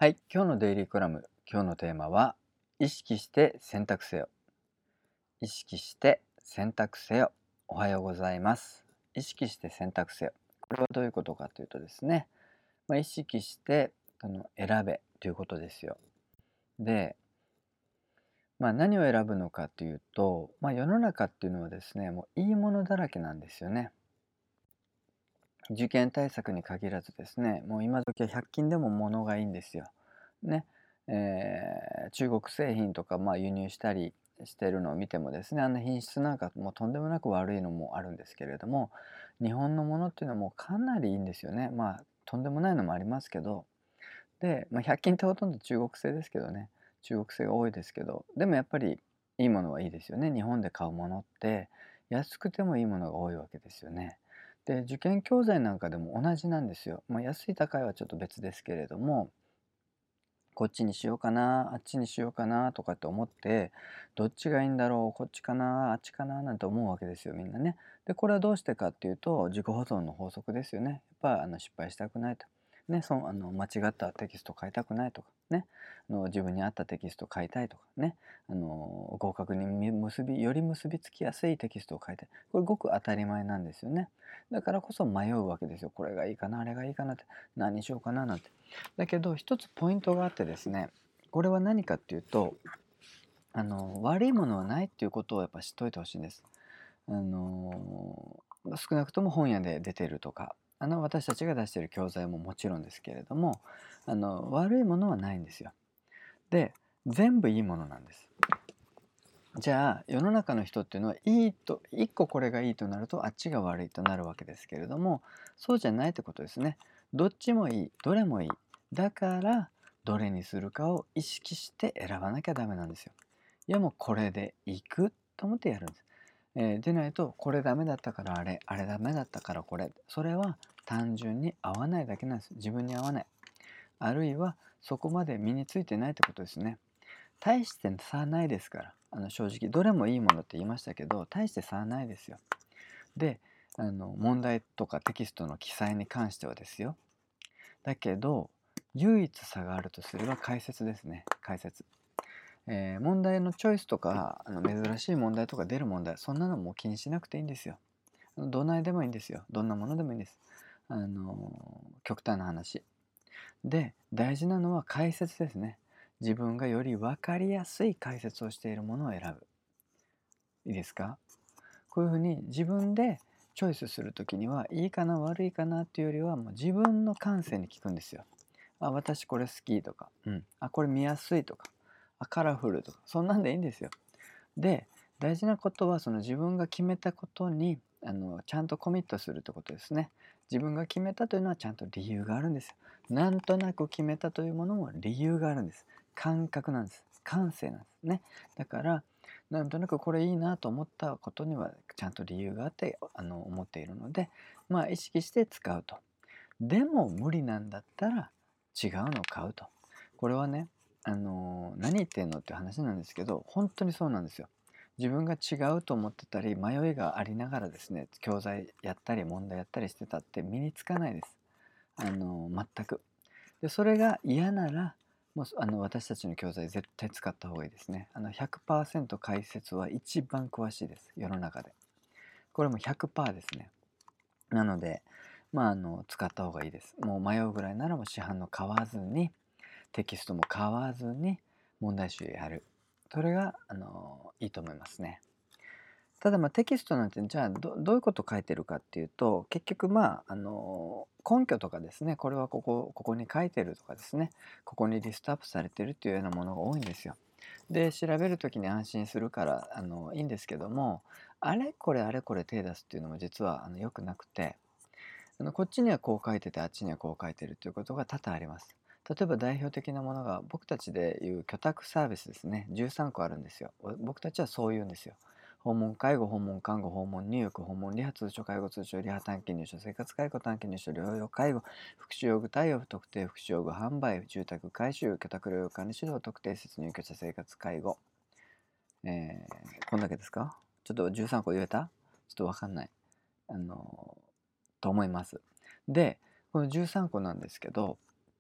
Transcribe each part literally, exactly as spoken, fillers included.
はい、今日のデイリーコラム、今日のテーマは、意識して選択せよ。意識して選択せよ。おはようございます。意識して選択せよ。これはどういうことかというとですね、まあ、意識してその選べということですよ。で、まあ、何を選ぶのかというと、まあ、世の中っていうのはですね、もういいものだらけなんですよね。受験対策に限らずですね、もう今時はひゃく均でも物がいいんですよ。ね。えー中国製品とかまあ輸入したりしてるのを見てもですね、あんな品質なんかもうとんでもなく悪いのもあるんですけれども、日本のものっていうのはもうかなりいいんですよね。まあとんでもないのもありますけど、で、まあ、ひゃく均ってほとんど中国製ですけどね、中国製が多いですけど、でもやっぱりいいものはいいですよね。日本で買うものって安くてもいいものが多いわけですよね。で、受験教材なんかでも同じなんですよ。まあ、安い高いはちょっと別ですけれども、こっちにしようかな、あっちにしようかなとかって思って、どっちがいいんだろう、こっちかな、あっちかななんて思うわけですよ、みんなね。で、これはどうしてかっていうと、自己保存の法則ですよね。やっぱあの失敗したくないと。ね、そのあの間違ったテキストを書いたくないとかね、あの自分に合ったテキストを書いたいとかね、あの合格に結びより結びつきやすいテキストを書いたい。これごく当たり前なんですよね。だからこそ迷うわけですよ。これがいいかな、あれがいいかなって、何にしようかななんて。だけど一つポイントがあってですね、これは何かっていうと、あの悪いものはないっていうことをやっぱ知っといてほしいんです。あの少なくとも本屋で出てるとか、あの私たちが出している教材ももちろんですけれども、あの悪いものはないんですよ。で、全部いいものなんです。じゃあ世の中の人っていうのはいいといっここれがいいとなるとあっちが悪いとなるわけですけれども、そうじゃないってことですね。どっちもいい、どれもいい。だからどれにするかを意識して選ばなきゃダメなんですよ。いやもうこれでいくと思ってやるんです。えーでないと、これダメだったからあれ、あれダメだったからこれ、それは単純に合わないだけなんです。自分に合わない。あるいはそこまで身についてないってことですね。大して差ないですから、あの正直どれもいいものって言いましたけど、大して差はないですよ。で、あの問題とかテキストの記載に関してはですよ。だけど唯一差があるとすれば解説ですね。解説。えー問題のチョイスとかあの珍しい問題とか出る問題、そんなのもう気にしなくていいんですよ。どないでもいいんですよ。どんなものでもいいんです。あの極端な話で、大事なのは解説ですね。自分がより分かりやすい解説をしているものを選ぶ。いいですか？こういうふうに自分でチョイスするときには、いいかな悪いかなっていうよりはもう自分の感性に聞くんですよ。あ、私これ好きとか、うん、あ、これ見やすいとか、あ、カラフルとか、そんなんでいいんですよ。で、大事なことはその自分が決めたことにあのちゃんとコミットするってことですね。自分が決めたというのはちゃんと理由があるんですよ。なんとなく決めたというものも理由があるんです。感覚なんです。感性なんですね。だからなんとなくこれいいなと思ったことにはちゃんと理由があってあの思っているので、まあ意識して使うと。でも無理なんだったら違うのを買うと。これはね、あの何言ってんのって話なんですけど、本当にそうなんですよ。自分が違うと思ってたり迷いがありながらですね、教材やったり問題やったりしてたって身につかないです。あの全く。でそれが嫌ならもうあの私たちの教材絶対使った方がいいですね。あのひゃくパーセント解説は一番詳しいです、世の中で。これもひゃくパーセントですね。なので、まあ、あの使った方がいいです。もう迷うぐらいならもう市販の買わずに、テキストも買わずに問題集やる。それがあのいいと思いますね。ただまあテキストなんてじゃあ ど, どういうこと書いてるかっていうと、結局まああの根拠とかですね、これはここここに書いてるとかですね、ここにリストアップされてるっていうようなものが多いんですよ。で調べる時に安心するからあのいいんですけども、あれこれあれこれ手出すっていうのも実はあの良くなくて、あのこっちにはこう書いててあっちにはこう書いてるということが多々あります。例えば代表的なものが僕たちでいう居宅サービスですね。じゅうさんこあるんですよ。僕たちはそう言うんですよ。訪問介護、訪問看護、訪問入浴、訪問リハ通所介護通所リハ短期入所、生活介護短期入所、療養介護、福祉用具対応不特定福祉用具販売、住宅改修、居宅療養管理指導、特定施設入居者生活介護、えー、こんだけですか？ちょっとじゅうさんこ言えた？ちょっとわかんない。あのと思います。で、このじゅうさんこなんですけど、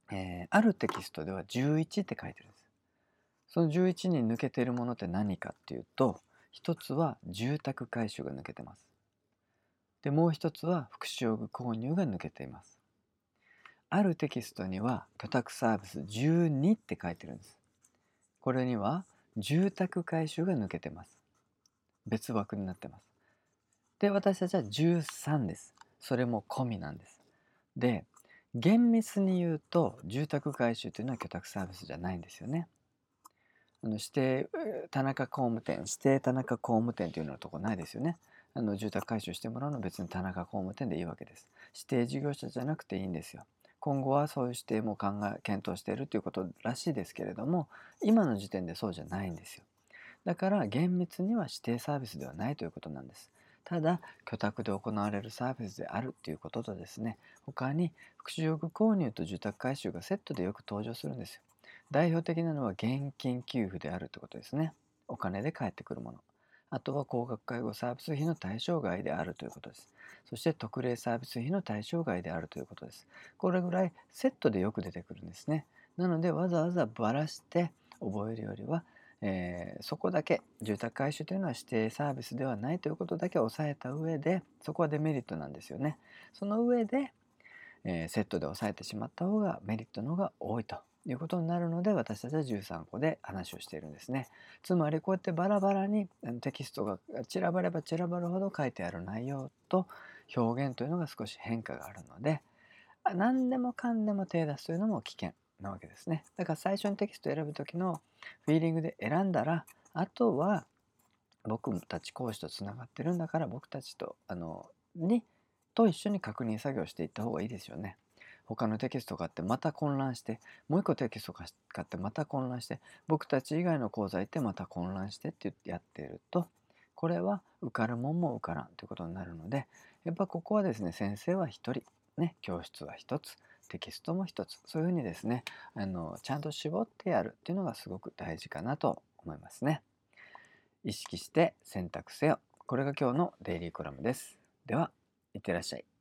えーあるテキストではじゅういちって書いてるんです。そのじゅういちに抜けているものって何かっていうと、一つは住宅改修が抜けてます。で、もう一つは福祉用具購入が抜けています。あるテキストには居宅サービスじゅうにって書いてるんです。これには住宅改修が抜けてます。別枠になってます。で、私たちはじゅうさんです。それも込みなんです。で、厳密に言うと住宅改修というのは居宅サービスじゃないんですよね。あの指定田中工務店、指定田中工務店というようなとこないですよね。あの住宅改修してもらうのは別に田中工務店でいいわけです。指定事業者じゃなくていいんですよ。今後はそういう指定も考え検討しているということらしいですけれども、今の時点でそうじゃないんですよ。だから厳密には指定サービスではないということなんです。ただ居宅で行われるサービスであるということとですね、他に福祉用具購入と住宅改修がセットでよく登場するんですよ。代表的なのは現金給付であるということですね。お金で返ってくるもの。あとは高額介護サービス費の対象外であるということです。そして特例サービス費の対象外であるということです。これぐらいセットでよく出てくるんですね。なのでわざわざばらして覚えるよりは、えーそこだけ住宅改修というのは指定サービスではないということだけ押さえた上で、そこはデメリットなんですよね。その上で、えーセットで押さえてしまった方がメリットの方が多いということになるので、私たちはじゅうさんこで話をしているんですね。つまりこうやってバラバラにテキストが散らばれば散らばるほど書いてある内容と表現というのが少し変化があるので、何でもかんでも手出すというのも危険なわけですね。だから最初にテキストを選ぶ時のフィーリングで選んだら、あとは僕たち講師とつながってるんだから、僕たちとあのにと一緒に確認作業していった方がいいですよね。他のテキストがあってまた混乱して、もう一個テキストがあってまた混乱して、僕たち以外の講座行ってまた混乱してって言ってやっていると、これは受かるもんも受からんということになるので、やっぱここはですね、先生は一人、ね、教室は一つ、テキストも一つ、そういうふうにですね、あのちゃんと絞ってやるっていうのがすごく大事かなと思いますね。意識して選択せよ。これが今日のデイリーコラムです。では、いってらっしゃい。